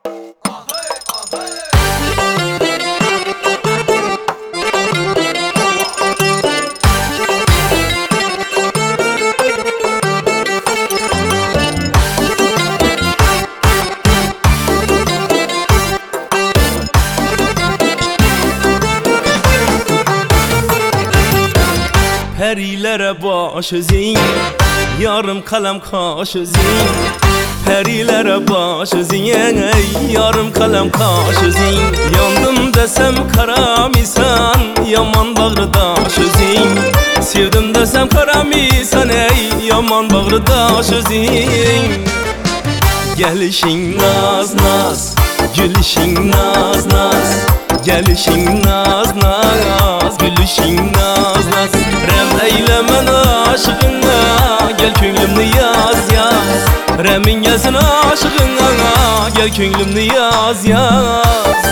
Perilere baş özün, yarım kalem kaş özün. Perilere baş özün, yarım kalem kaş özün. Yandım desem kara misan, yaman bağrıdaş özün. Sevdim desem kara misan, yaman bağrıdaş özün. Gelişin naz naz, gülüşün naz naz. Gelişin naz naz, gülüşün naz naz. Rem eylemen aşkına, gel könlümnü yaz yaz. Remin gelsin aşkına, gel könlümnü yaz yaz.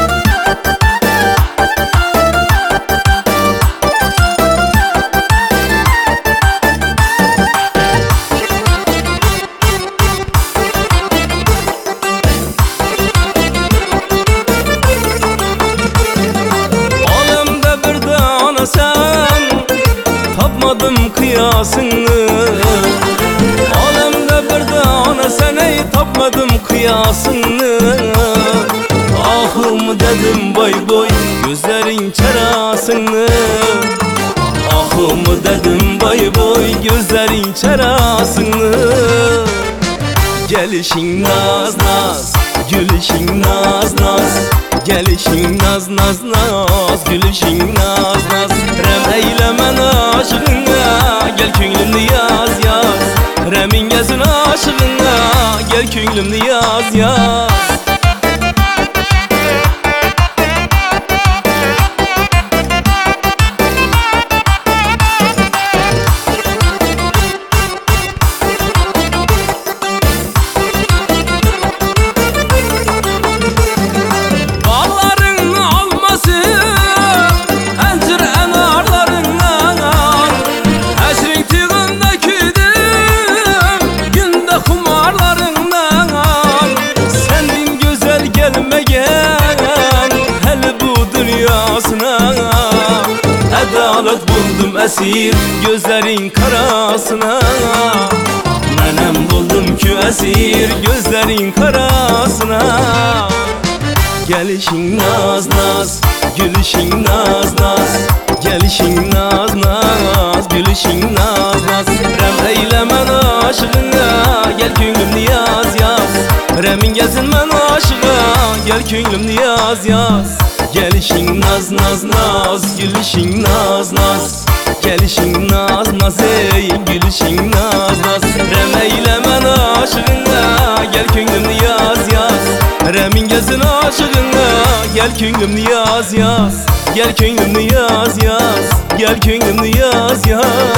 Sen tapmadım kıyasını. Alemde bir tane sen tapmadım kıyasını. Ahım dedim boy boy gözlerin çarasını. Ahım dedim boy boy gözlerin çarasını. Gelişin naz naz, gülüşün naz naz. Gelişin naz naz naz, gülüşün naz naz. Rem eylemen aşkına, gel könlümnü yaz yaz. Remin gelsin aşkına, gel könlümnü yaz yaz. Adalet buldum esir gözlerin karasına. Menem buldum ki esir gözlerin karasına. Gelişin naz naz, gülüşün naz naz. Gelişin naz naz, gülüşün naz naz. Rem eylemen aşkına, gel könlümnü yaz yaz. Remin gelsin men aşkına, gel könlümnü yaz yaz. Gelişin naz naz naz, gülüşün naz naz. Gelişin naz naz ey, gülüşün naz naz. Rem eylemen aşkına, gel könlümnü yaz yaz. Remin gelsin aşkına, gel könlümnü yaz yaz. Gel könlümnü yaz yaz, gel könlümnü yaz yaz.